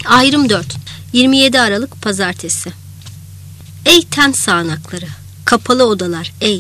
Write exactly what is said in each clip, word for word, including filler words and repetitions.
Ayrım dört. yirmi yedi Aralık Pazartesi. Ey ten sağanakları, kapalı odalar ey.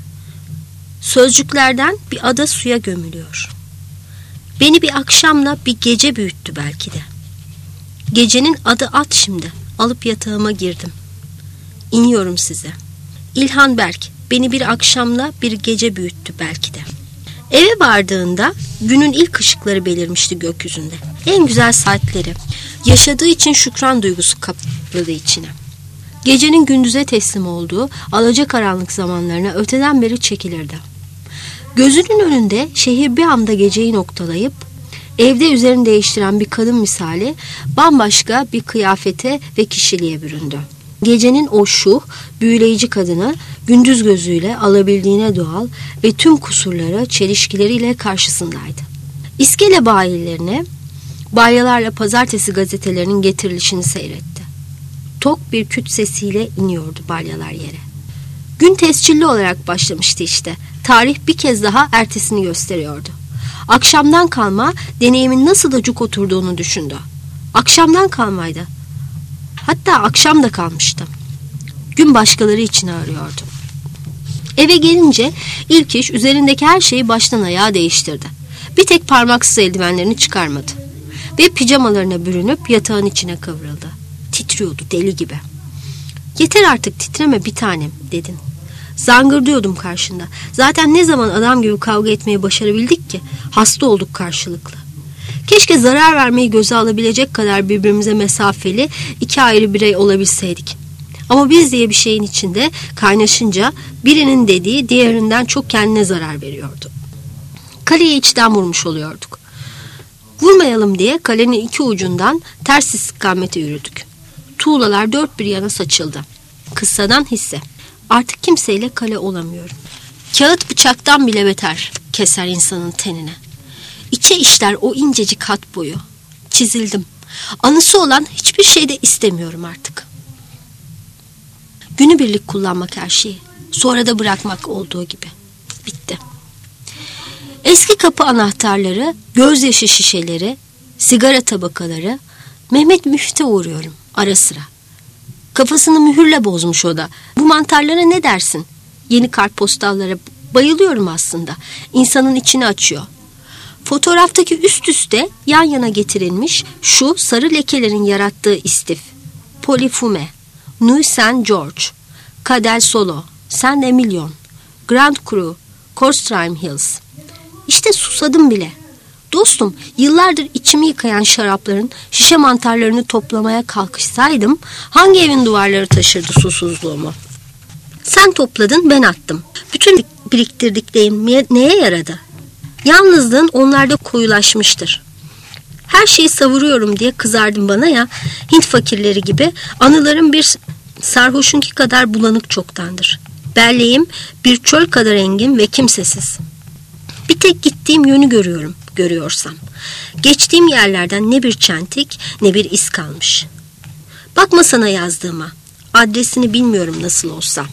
Sözcüklerden bir ada suya gömülüyor. Beni bir akşamla bir gece büyüttü belki de. Gecenin adı at şimdi. Alıp yatağıma girdim. İniyorum size. İlhan Berk beni bir akşamla bir gece büyüttü belki de. Eve vardığında günün ilk ışıkları belirmişti gökyüzünde. En güzel saatleri. Yaşadığı için şükran duygusu kapladı içine. Gecenin gündüze teslim olduğu alacakaranlık zamanlarına öteden beri çekilirdi. Gözünün önünde şehir bir anda geceyi noktalayıp evde üzerini değiştiren bir kadın misali bambaşka bir kıyafete ve kişiliğe büründü. Gecenin o şuh, büyüleyici kadını gündüz gözüyle alabildiğine doğal ve tüm kusurları, çelişkileriyle karşısındaydı. İskele bayilerine, balyalarla pazartesi gazetelerinin getirilişini seyretti. Tok bir küt sesiyle iniyordu balyalar yere. Gün tescilli olarak başlamıştı işte. Tarih bir kez daha ertesini gösteriyordu. Akşamdan kalma deneyimin nasıl da cuk oturduğunu düşündü. Akşamdan kalmaydı. Hatta akşam da kalmıştı. Gün başkaları için arıyordu. Eve gelince ilk iş üzerindeki her şeyi baştan ayağa değiştirdi. Bir tek parmaksız eldivenlerini çıkarmadı. Ve pijamalarına bürünüp yatağın içine kıvrıldı. Titriyordu deli gibi. Yeter artık titreme bir tanem dedin. Zangırdıyordum karşında. Zaten ne zaman adam gibi kavga etmeyi başarabildik ki? Hasta olduk karşılıklı. Keşke zarar vermeyi göze alabilecek kadar birbirimize mesafeli iki ayrı birey olabilseydik. Ama biz diye bir şeyin içinde kaynaşınca birinin dediği diğerinden çok kendine zarar veriyordu. Kaleye içten vurmuş oluyorduk. Vurmayalım diye kalenin iki ucundan ters istikamete yürüdük. Tuğlalar dört bir yana saçıldı. Kıssadan hisse. Artık kimseyle kale olamıyorum. Kağıt bıçaktan bile beter keser insanın tenine. İçe işler o incecik hat boyu. Çizildim. Anısı olan hiçbir şey de istemiyorum artık. Günübirlik kullanmak her şeyi. Sonra da bırakmak olduğu gibi. Bitti. Eski kapı anahtarları, gözyaşı şişeleri, sigara tabakaları, Mehmet Müft'e uğruyorum ara sıra. Kafasını mühürle bozmuş o da. Bu mantarlara ne dersin? Yeni kartpostallara bayılıyorum aslında. İnsanın içini açıyor. Fotoğraftaki üst üste yan yana getirilmiş şu sarı lekelerin yarattığı istif. Polifume, Nuit Saint George, Cadel Solo, Saint Emilion, Grand Cru, Coldstream Hills. İşte susadım bile. Dostum, yıllardır içimi yıkayan şarapların şişe mantarlarını toplamaya kalkışsaydım hangi evin duvarları taşırdı susuzluğumu? Sen topladın, ben attım. Bütün biriktirdiklerim neye yaradı? Yalnızlığın onlarda koyulaşmıştır. Her şeyi savuruyorum diye kızardın bana ya, Hint fakirleri gibi. Anılarım bir sarhoşunki kadar bulanık çoktandır. Belleğim bir çöl kadar engin ve kimsesiz. Bir tek gittiğim yönü görüyorum, görüyorsam. Geçtiğim yerlerden ne bir çentik ne bir iz kalmış. Bakma sana yazdığıma. Adresini bilmiyorum nasıl olsa.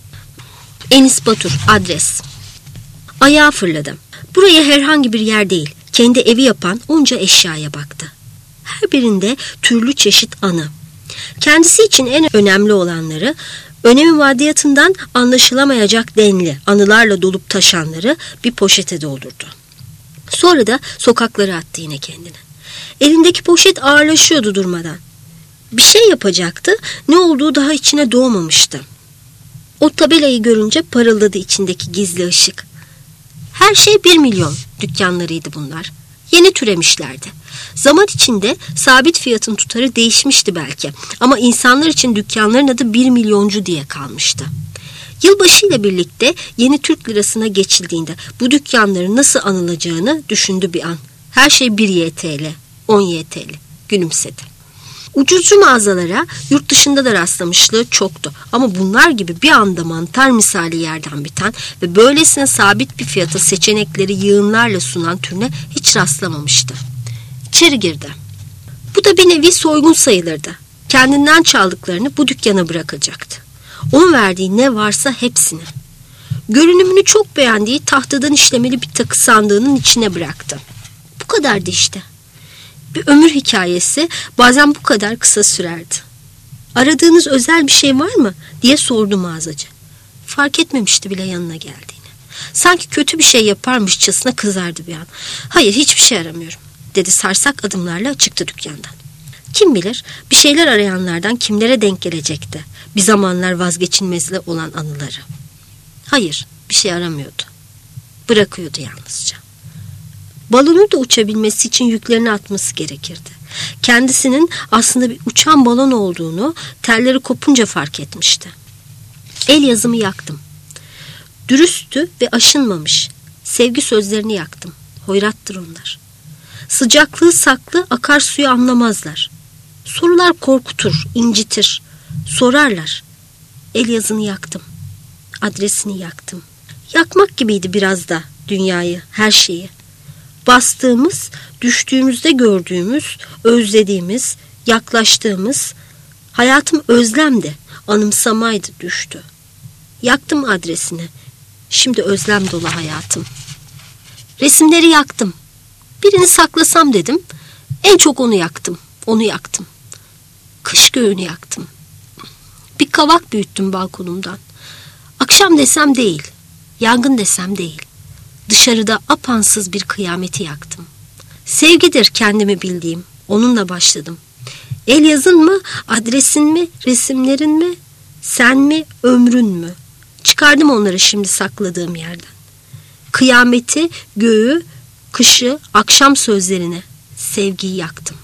Enis Batur, adres. Ayağa fırladım. Buraya herhangi bir yer değil. Kendi evi yapan onca eşyaya baktı. Her birinde türlü çeşit anı. Kendisi için en önemli olanları, önemi maddiyatından anlaşılamayacak denli anılarla dolup taşanları bir poşete doldurdu. Sonra da sokaklara attı yine kendini. Elindeki poşet ağırlaşıyordu durmadan. Bir şey yapacaktı, ne olduğu daha içine doğmamıştı. O tabelayı görünce parıldadı içindeki gizli ışık. Her şey bir milyon dükkanlarıydı bunlar. Yeni türemişlerdi. Zaman içinde sabit fiyatın tutarı değişmişti belki. Ama insanlar için dükkanların adı bir milyoncu diye kalmıştı. Yılbaşıyla birlikte yeni Türk lirasına geçildiğinde bu dükkanların nasıl anılacağını düşündü bir an. Her şey bir Y T L, on Y T L. Gülümsedi. Ucuzcu mağazalara yurt dışında da rastlamışlığı çoktu. Ama bunlar gibi bir anda mantar misali yerden biten ve böylesine sabit bir fiyata seçenekleri yığınlarla sunan türüne hiç rastlamamıştı. İçeri girdi. Bu da bir nevi soygun sayılırdı. Kendinden çaldıklarını bu dükkana bırakacaktı. Onun verdiği ne varsa hepsini. Görünümünü çok beğendiği tahtadan işlemeli bir takı sandığının içine bıraktı. Bu kadardı işte. Bir ömür hikayesi bazen bu kadar kısa sürerdi. Aradığınız özel bir şey var mı diye sordu mağazacı. Fark etmemişti bile yanına geldiğini. Sanki kötü bir şey yaparmışçasına kızardı bir an. Hayır, hiçbir şey aramıyorum dedi sarsak adımlarla çıktı dükkandan. Kim bilir bir şeyler arayanlardan kimlere denk gelecekti bir zamanlar vazgeçilmezli olan anıları. Hayır, bir şey aramıyordu. Bırakıyordu yalnızca. Balonun da uçabilmesi için yüklerini atması gerekirdi. Kendisinin aslında bir uçan balon olduğunu telleri kopunca fark etmişti. El yazımı yaktım. Dürüsttü ve aşınmamış. Sevgi sözlerini yaktım. Hoyrattır onlar. Sıcaklığı saklı, akarsuyu anlamazlar. Sorular korkutur, incitir. Sorarlar. El yazını yaktım. Adresini yaktım. Yakmak gibiydi biraz da dünyayı, her şeyi. Bastığımız, düştüğümüzde gördüğümüz, özlediğimiz, yaklaştığımız, hayatım özlemdi, anımsamaydı düştü. Yaktım adresini, şimdi özlem dolu hayatım. Resimleri yaktım. Birini saklasam dedim, en çok onu yaktım, onu yaktım. Kış göğünü yaktım. Bir kavak büyüttüm balkonumdan. Akşam desem değil, yangın desem değil. Dışarıda apansız bir kıyameti yaktım. Sevgidir kendimi bildiğim, onunla başladım. El yazın mı, adresin mi, resimlerin mi, sen mi, ömrün mü? Çıkardım onları şimdi sakladığım yerden. Kıyameti, göğü, kışı, akşam sözlerini, sevgiyi yaktım.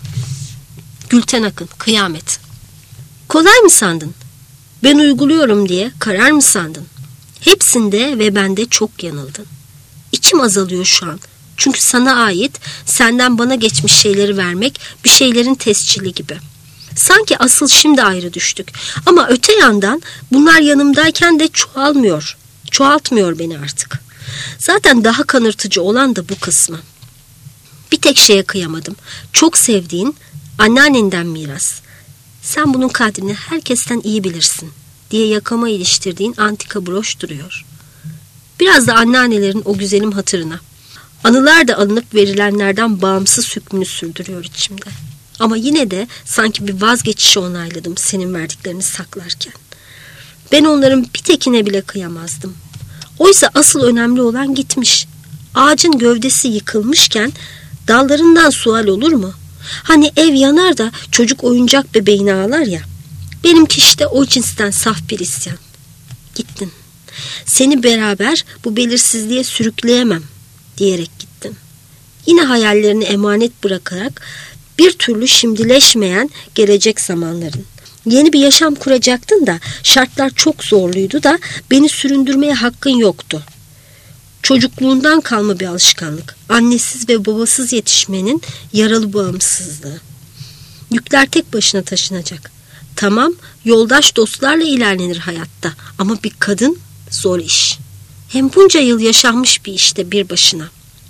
Gülten Akın, Kıyamet. Kolay mı sandın? Ben uyguluyorum diye karar mı sandın? Hepsinde ve bende çok yanıldın. İçim azalıyor şu an. Çünkü sana ait, senden bana geçmiş şeyleri vermek bir şeylerin tescili gibi. Sanki asıl şimdi ayrı düştük. Ama öte yandan bunlar yanımdayken de çoğalmıyor. Çoğaltmıyor beni artık. Zaten daha kanırtıcı olan da bu kısmı. Bir tek şeye kıyamadım. Çok sevdiğin anneannenden miras. Sen bunun kadrini herkesten iyi bilirsin diye yakama iliştirdiğin antika broş duruyor. Biraz da anneannelerin o güzelim hatırına. Anılar da alınıp verilenlerden bağımsız hükmünü sürdürüyor içimde. Ama yine de sanki bir vazgeçişi onayladım senin verdiklerini saklarken. Ben onların bir tekine bile kıyamazdım. Oysa asıl önemli olan gitmiş. Ağacın gövdesi yıkılmışken dallarından sual olur mu? Hani ev yanar da çocuk oyuncak bebeğini ağlar ya. Benimki işte o cinsten saf bir isyan. Gittin. Seni beraber bu belirsizliğe sürükleyemem diyerek gittin. Yine hayallerini emanet bırakarak bir türlü şimdileşmeyen gelecek zamanların. Yeni bir yaşam kuracaktın da şartlar çok zorluydu da beni süründürmeye hakkın yoktu. Çocukluğundan kalma bir alışkanlık. Annesiz ve babasız yetişmenin yaralı bağımsızlığı. Yükler tek başına taşınacak. Tamam, yoldaş dostlarla ilerlenir hayatta ama bir kadın zor iş. Hem bunca yıl yaşanmış bir işte bir başına.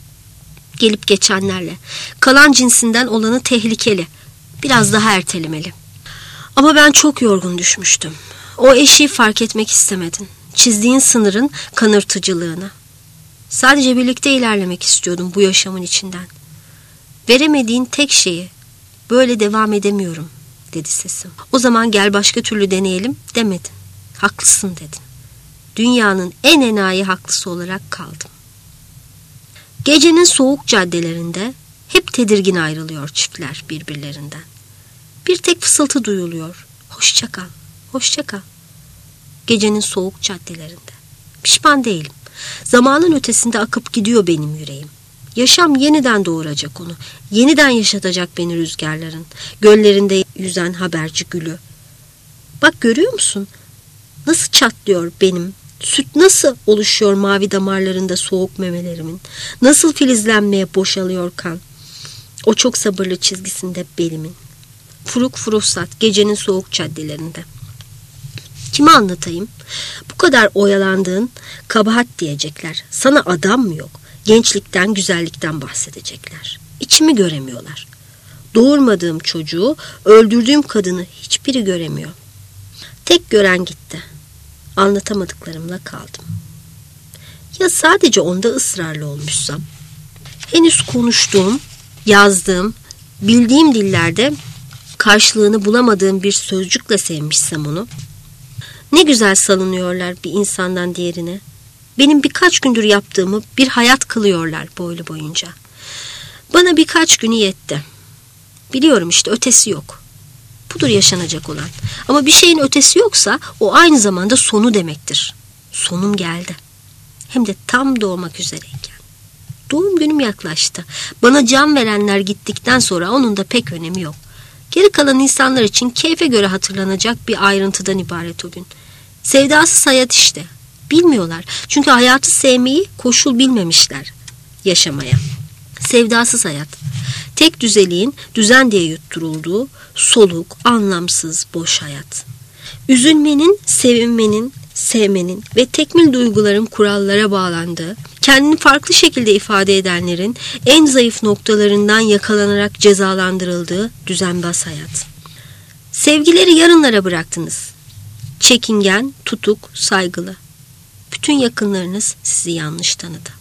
Gelip geçenlerle. Kalan cinsinden olanı tehlikeli. Biraz daha ertelemeli. Ama ben çok yorgun düşmüştüm. O eşiği fark etmek istemedin. Çizdiğin sınırın kanırtıcılığını. Sadece birlikte ilerlemek istiyordum bu yaşamın içinden. Veremediğin tek şeyi, böyle devam edemiyorum dedi sesim. O zaman gel başka türlü deneyelim demedin. Haklısın dedin. Dünyanın en enayi haklısı olarak kaldım. Gecenin soğuk caddelerinde hep tedirgin ayrılıyor çiftler birbirlerinden. Bir tek fısıltı duyuluyor. Hoşça kal, hoşça kal. Gecenin soğuk caddelerinde. Pişman değilim. Zamanın ötesinde akıp gidiyor benim yüreğim. Yaşam yeniden doğuracak onu. Yeniden yaşatacak beni rüzgarların. Göllerinde yüzen haberci gülü. Bak görüyor musun? Nasıl çatlıyor benim? Süt nasıl oluşuyor mavi damarlarında soğuk memelerimin? Nasıl filizlenmeye boşalıyor kan? O çok sabırlı çizgisinde belimin. Furuk furusat gecenin soğuk caddelerinde. Kime anlatayım? Bu kadar oyalandığın kabahat diyecekler. Sana adam mı yok? Gençlikten, güzellikten bahsedecekler. İçimi göremiyorlar. Doğurmadığım çocuğu, öldürdüğüm kadını hiçbiri göremiyor. Tek gören gitti. Anlatamadıklarımla kaldım. Ya sadece onda ısrarlı olmuşsam? Henüz konuştuğum, yazdığım, bildiğim dillerde karşılığını bulamadığım bir sözcükle sevmişsem onu, ne güzel salınıyorlar bir insandan diğerine. Benim birkaç gündür yaptığımı bir hayat kılıyorlar boylu boyunca. Bana birkaç günü yetti. Biliyorum işte ötesi yok. Budur yaşanacak olan. Ama bir şeyin ötesi yoksa o aynı zamanda sonu demektir. Sonum geldi. Hem de tam doğmak üzereyken. Doğum günüm yaklaştı. Bana can verenler gittikten sonra onun da pek önemi yok. Geri kalan insanlar için keyfe göre hatırlanacak bir ayrıntıdan ibaret o gün. Sevdasız hayat işte. Bilmiyorlar. Çünkü hayatı sevmeyi koşul bilmemişler yaşamaya. Sevdasız hayat. Tek düzeliğin düzen diye yutturulduğu soluk, anlamsız, boş hayat. Üzülmenin, sevinmenin, sevmenin ve tekmil duyguların kurallara bağlandığı, kendini farklı şekilde ifade edenlerin en zayıf noktalarından yakalanarak cezalandırıldığı düzenbaz hayat. Sevgileri yarınlara bıraktınız. Çekingen, tutuk, saygılı. Bütün yakınlarınız sizi yanlış tanıdı.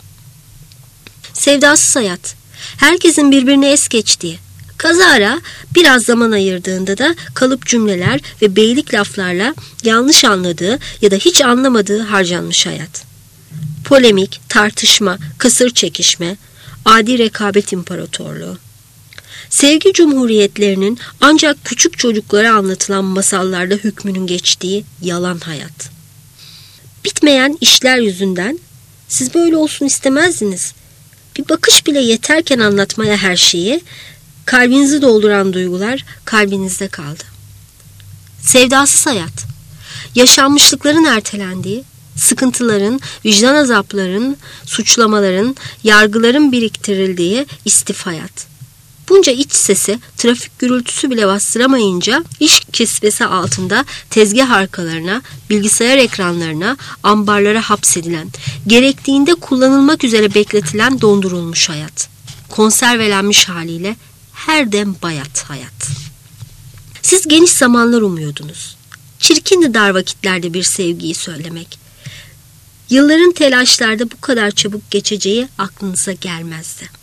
Sevdasız hayat. Herkesin birbirine es geçtiği, kazara biraz zaman ayırdığında da kalıp cümleler ve beylik laflarla yanlış anladığı ya da hiç anlamadığı harcanmış hayat. Polemik, tartışma, kısır çekişme, adi rekabet imparatorluğu. Sevgi cumhuriyetlerinin ancak küçük çocuklara anlatılan masallarda hükmünün geçtiği yalan hayat. Bitmeyen işler yüzünden siz böyle olsun istemezdiniz. Bir bakış bile yeterken anlatmaya her şeyi, kalbinizi dolduran duygular kalbinizde kaldı. Sevdasız hayat, yaşanmışlıkların ertelendiği, sıkıntıların, vicdan azapların, suçlamaların, yargıların biriktirildiği istif hayat. Bunca iç sesi, trafik gürültüsü bile bastıramayınca iş kisvesi altında tezgah arkalarına, bilgisayar ekranlarına, ambarlara hapsedilen, gerektiğinde kullanılmak üzere bekletilen dondurulmuş hayat. Konservelenmiş haliyle her dem bayat hayat. Siz geniş zamanlar umuyordunuz. Çirkindi dar vakitlerde bir sevgiyi söylemek. Yılların telaşlarda bu kadar çabuk geçeceği aklınıza gelmezdi.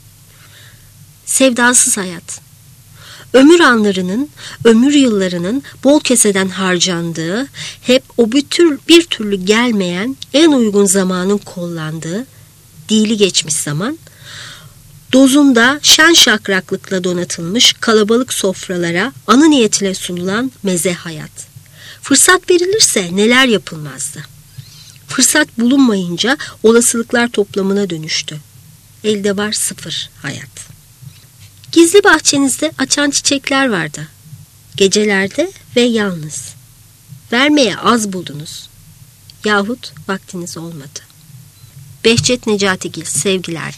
Sevdasız hayat. Ömür anlarının, ömür yıllarının bol keseden harcandığı, hep o bir, tür, bir türlü gelmeyen en uygun zamanın kollandığı, dili geçmiş zaman, dozunda şen şakraklıkla donatılmış kalabalık sofralara anı niyetine sunulan meze hayat. Fırsat verilirse neler yapılmazdı. Fırsat bulunmayınca olasılıklar toplamına dönüştü. Elde var sıfır hayat. Gizli bahçenizde açan çiçekler vardı. Gecelerde ve yalnız. Vermeye az buldunuz. Yahut vaktiniz olmadı. Behçet Necatigil sevgilerde.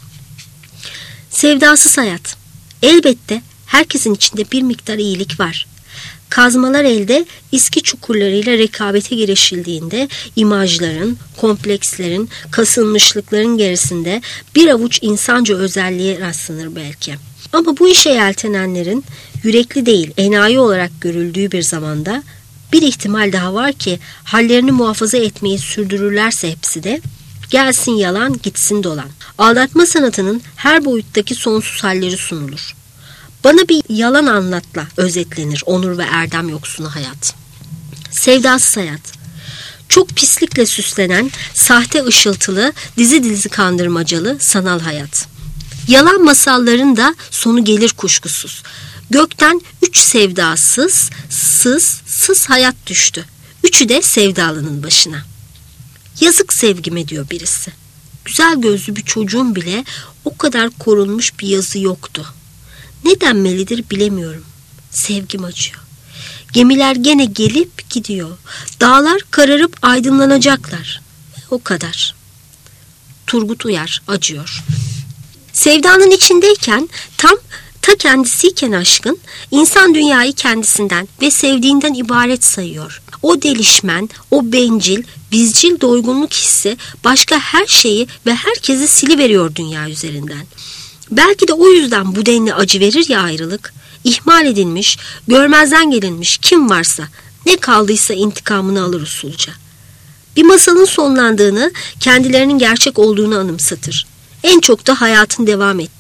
Sevdasız hayat. Elbette herkesin içinde bir miktar iyilik var. Kazmalar elde iski çukurlarıyla rekabete girişildiğinde imajların, komplekslerin, kasılmışlıkların gerisinde bir avuç insanca özelliğe rastlanır belki. Ama bu işe yeltenenlerin yürekli değil, enayi olarak görüldüğü bir zamanda bir ihtimal daha var ki hallerini muhafaza etmeyi sürdürürlerse hepsi de gelsin yalan gitsin dolan. Aldatma sanatının her boyuttaki sonsuz halleri sunulur. Bana bir yalan anlatla özetlenir onur ve erdem yoksunu hayat. Sevdasız hayat. Çok pislikle süslenen, sahte ışıltılı, dizi dizi kandırmacalı sanal hayat. Yalan masalların da sonu gelir kuşkusuz. Gökten üç sevdasız, sız, sız hayat düştü. Üçü de sevdalının başına. Yazık sevgime diyor birisi. Güzel gözlü bir çocuğun bile o kadar korunmuş bir yazı yoktu. Ne denmelidir bilemiyorum. Sevgim acıyor. Gemiler gene gelip gidiyor. Dağlar kararıp aydınlanacaklar. O kadar. Turgut Uyar acıyor. Sevdanın içindeyken tam ta kendisiyken aşkın insan dünyayı kendisinden ve sevdiğinden ibaret sayıyor. O delişmen, o bencil, bizcil doygunluk hissi başka her şeyi ve herkesi siliveriyor dünya üzerinden. Belki de o yüzden bu denli acı verir ya ayrılık. İhmal edilmiş, görmezden gelinmiş kim varsa, ne kaldıysa intikamını alır usulca. Bir masalın sonlandığını, kendilerinin gerçek olduğunu anımsatır. En çok da hayatın devam ettiğini.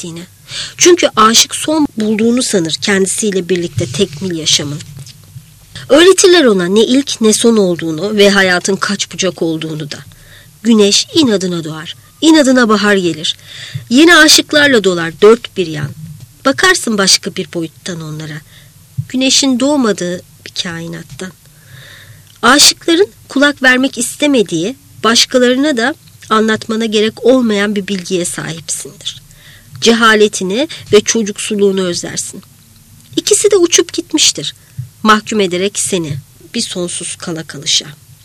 Çünkü aşık son bulduğunu sanır kendisiyle birlikte tekmil yaşamın. Öğretirler ona ne ilk ne son olduğunu ve hayatın kaç bucak olduğunu da. Güneş inadına doğar, inadına bahar gelir. Yeni aşıklarla dolar dört bir yan. Bakarsın başka bir boyuttan onlara. Güneşin doğmadığı bir kainattan. Aşıkların kulak vermek istemediği, başkalarına da anlatmana gerek olmayan bir bilgiye sahipsindir. Cehaletini ve çocuksuluğunu özlersin. İkisi de uçup gitmiştir. Mahkum ederek seni bir sonsuz kala kalışa.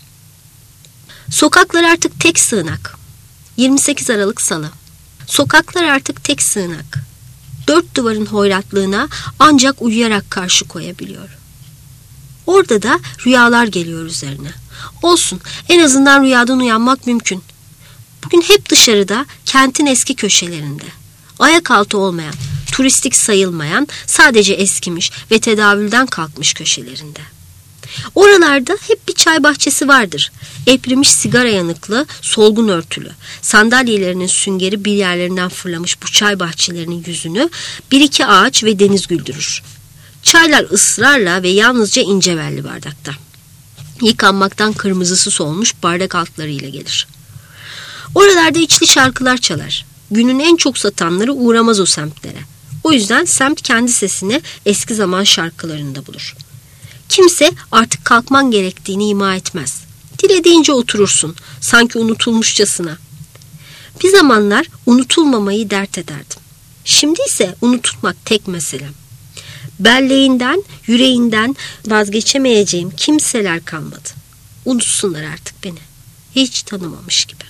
Sokaklar artık tek sığınak. yirmi sekiz Aralık Salı. Sokaklar artık tek sığınak. Dört duvarın hoyratlığına ancak uyuyarak karşı koyabiliyor. Orada da rüyalar geliyor üzerine. Olsun, en azından rüyadan uyanmak mümkün. Bugün hep dışarıda, kentin eski köşelerinde. Ayak altı olmayan, turistik sayılmayan, sadece eskimiş ve tedavülden kalkmış köşelerinde. Oralarda hep bir çay bahçesi vardır. Eprimiş sigara yanıklı, solgun örtülü. Sandalyelerinin süngeri bir yerlerinden fırlamış bu çay bahçelerinin yüzünü bir iki ağaç ve deniz güldürür. Çaylar ısrarla ve yalnızca ince belli bardakta. Yıkanmaktan kırmızısı solmuş bardak altlarıyla gelir. Oralarda içli şarkılar çalar. Günün en çok satanları uğramaz o semtlere. O yüzden semt kendi sesini eski zaman şarkılarında bulur. Kimse artık kalkman gerektiğini ima etmez. Dilediğince oturursun, sanki unutulmuşçasına. Bir zamanlar unutulmamayı dert ederdim. Şimdi ise unutulmak tek meselem. Belleğinden, yüreğinden vazgeçemeyeceğim kimseler kalmadı. Unutsunlar artık beni. Hiç tanımamış gibi.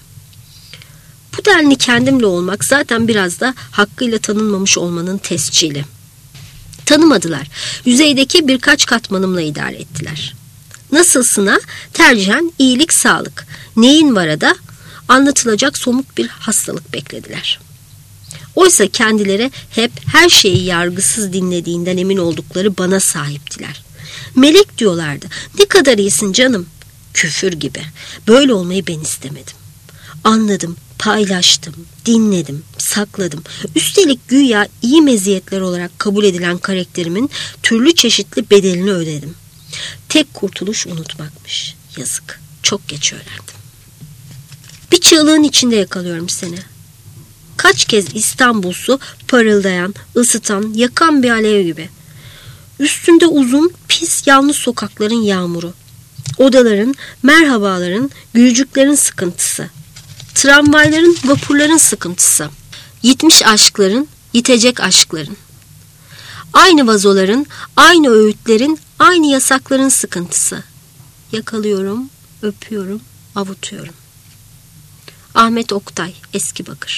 Bu denli kendimle olmak zaten biraz da hakkıyla tanınmamış olmanın tescili. Tanımadılar. Yüzeydeki birkaç katmanımla idare ettiler. Nasılsına tercihen iyilik, sağlık, neyin vara da anlatılacak somut bir hastalık beklediler. Oysa kendileri hep her şeyi yargısız dinlediğinden emin oldukları bana sahiptiler. Melek diyorlardı. Ne kadar iyisin canım. Küfür gibi. Böyle olmayı ben istemedim. Anladım, paylaştım, dinledim, sakladım. Üstelik güya iyi meziyetler olarak kabul edilen karakterimin türlü çeşitli bedelini ödedim. Tek kurtuluş unutmakmış. Yazık. Çok geç öğrendim. Bir çığlığın içinde yakalıyorum seni. Kaç kez İstanbul su parıldayan, ısıtan, yakan bir alev gibi. Üstünde uzun, pis, yalnız sokakların yağmuru. Odaların, merhabaların, gülücüklerin sıkıntısı. Tramvayların, vapurların sıkıntısı. Yitmiş aşkların, yitecek aşkların. Aynı vazoların, aynı öğütlerin, aynı yasakların sıkıntısı. Yakalıyorum, öpüyorum, avutuyorum. Ahmet Oktay, Eskibakır.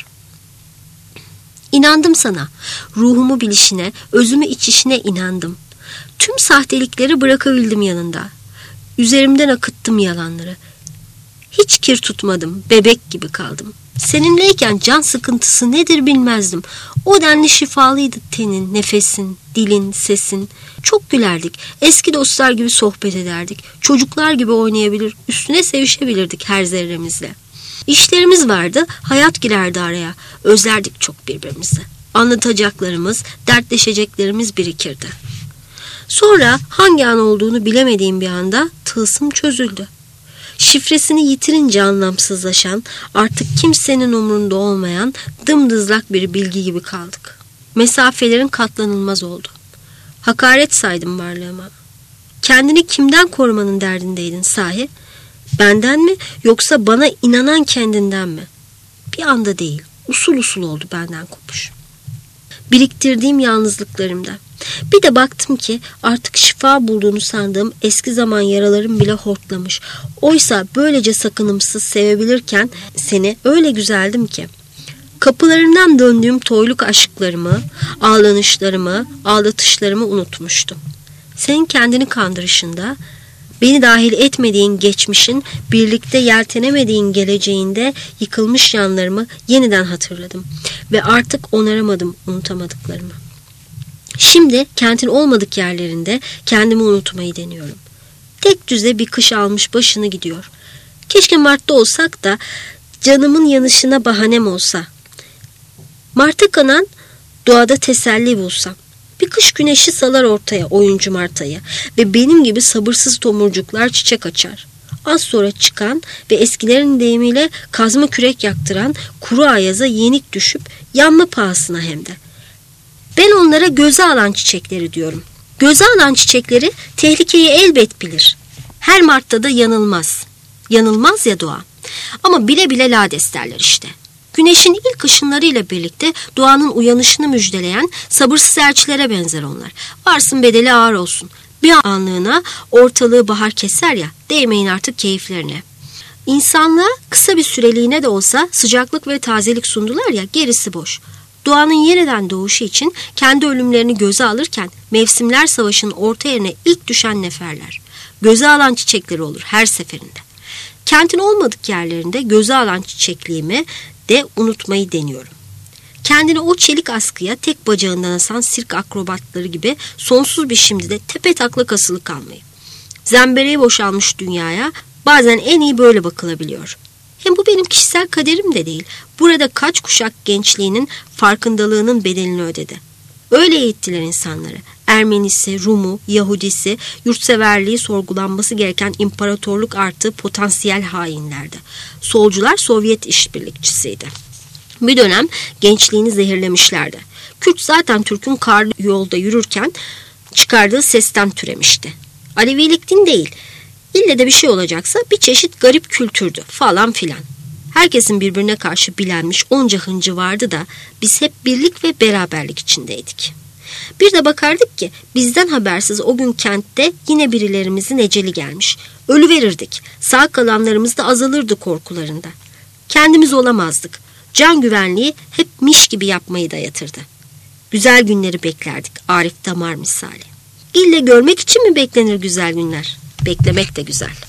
İnandım sana, ruhumu bilişine, özümü içişine inandım. Tüm sahtelikleri bırakabildim yanında. Üzerimden akıttım yalanları. Hiç kir tutmadım, bebek gibi kaldım. Seninleyken can sıkıntısı nedir bilmezdim. O denli şifalıydı tenin, nefesin, dilin, sesin. Çok gülerdik, eski dostlar gibi sohbet ederdik. Çocuklar gibi oynayabilir, üstüne sevişebilirdik her zerremizle. İşlerimiz vardı, hayat girerdi araya. Özlerdik çok birbirimizi. Anlatacaklarımız, dertleşeceklerimiz birikirdi. Sonra hangi an olduğunu bilemediğim bir anda tılsım çözüldü. Şifresini yitirince anlamsızlaşan, artık kimsenin umrunda olmayan dımdızlak bir bilgi gibi kaldık. Mesafelerin katlanılmaz oldu. Hakaret saydım varlığıma. Kendini kimden korumanın derdindeydin sahi? Benden mi yoksa bana inanan kendinden mi? Bir anda değil, usul usul oldu benden kopuş. Biriktirdiğim yalnızlıklarımda. Bir de baktım ki artık şifa bulduğunu sandığım eski zaman yaralarım bile hortlamış. Oysa böylece sakınımsız sevebilirken seni öyle güzeldim ki. Kapılarından döndüğüm toyluk aşklarımı, ağlanışlarımı, ağlatışlarımı unutmuştum. Senin kendini kandırışında, beni dahil etmediğin geçmişin, birlikte yeltenemediğin geleceğinde yıkılmış yanlarımı yeniden hatırladım. Ve artık onaramadım unutamadıklarımı. Şimdi kentin olmadık yerlerinde kendimi unutmayı deniyorum. Tek düze bir kış almış başını gidiyor. Keşke Mart'ta olsak da canımın yanışına bahanem olsa. Mart'a kanan doğada teselli bulsam. Bir kış güneşi salar ortaya oyuncu Marta'yı ve benim gibi sabırsız tomurcuklar çiçek açar. Az sonra çıkan ve eskilerin deyimiyle kazma kürek yaktıran kuru ayaza yenik düşüp yanma pahasına hem de. Ben onlara göze alan çiçekleri diyorum. Göze alan çiçekleri tehlikeyi elbet bilir. Her Mart'ta da yanılmaz. Yanılmaz ya doğa. Ama bile bile lades derler işte. Güneşin ilk ışınlarıyla birlikte doğanın uyanışını müjdeleyen sabırsız elçilere benzer onlar. Varsın bedeli ağır olsun. Bir anlığına ortalığı bahar keser ya, değmeyin artık keyiflerine. İnsanlığa kısa bir süreliğine de olsa sıcaklık ve tazelik sundular ya, gerisi boş. Doğanın yeniden doğuşu için kendi ölümlerini göze alırken mevsimler savaşının orta yerine ilk düşen neferler. Göze alan çiçekleri olur her seferinde. Kentin olmadık yerlerinde göze alan çiçekliğimi de unutmayı deniyorum. Kendini o çelik askıya tek bacağından asan sirk akrobatları gibi sonsuz bir şimdide tepe taklak asılı kalmayı. Zembereği boşalmış dünyaya bazen en iyi böyle bakılabiliyor. Hem bu benim kişisel kaderim de değil. Burada kaç kuşak gençliğinin farkındalığının bedelini ödedi. Öyle eğittiler insanları. Ermenisi, Rumu, Yahudisi, yurtseverliği sorgulanması gereken imparatorluk artı potansiyel hainlerdi. Solcular Sovyet işbirlikçisiydi. Bir dönem gençliğini zehirlemişlerdi. Kürt zaten Türk'ün karlı yolda yürürken çıkardığı sesten türemişti. Alevilik din değil. İlle de bir şey olacaksa bir çeşit garip kültürdü falan filan. Herkesin birbirine karşı bilenmiş onca hıncı vardı da biz hep birlik ve beraberlik içindeydik. Bir de bakardık ki bizden habersiz o gün kentte yine birilerimizin eceli gelmiş. Ölüverirdik. Sağ kalanlarımız da azalırdı korkularında. Kendimiz olamazdık. Can güvenliği hep miş gibi yapmayı dayatırdı. Güzel günleri beklerdik Arif Damar misali. İlle görmek için mi beklenir güzel günler? Beklemek de güzel.